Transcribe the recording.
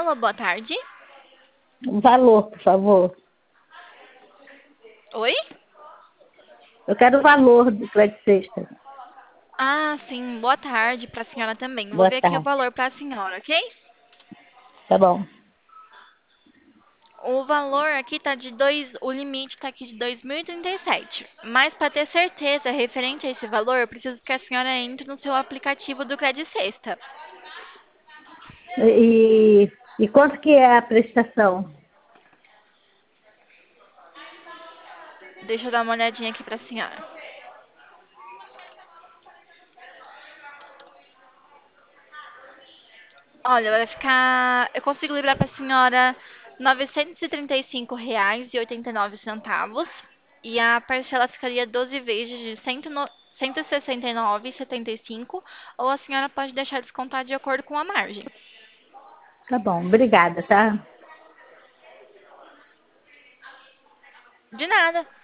Alô, boa tarde. O valor, por favor. Oi? Eu quero o valor do crédito sexta. Ah, sim, boa tarde para a senhora também. Vou Boa ver aqui o tarde. valor para a senhora, ok? Tá bom. O valor aqui tá de o limite tá aqui de 2.037. Mas para ter certeza referente a esse valor, eu preciso que a senhora entre no seu aplicativo do Credit Sexta. E quanto que é a prestação? Deixa eu dar uma olhadinha aqui para a senhora. Olha, vai ficar. Eu consigo livrar para a senhora R$ 935,89. E a parcela ficaria 12 vezes de 169,75. Ou a senhora pode deixar descontar de acordo com a margem. Tá bom, obrigada, tá? De nada.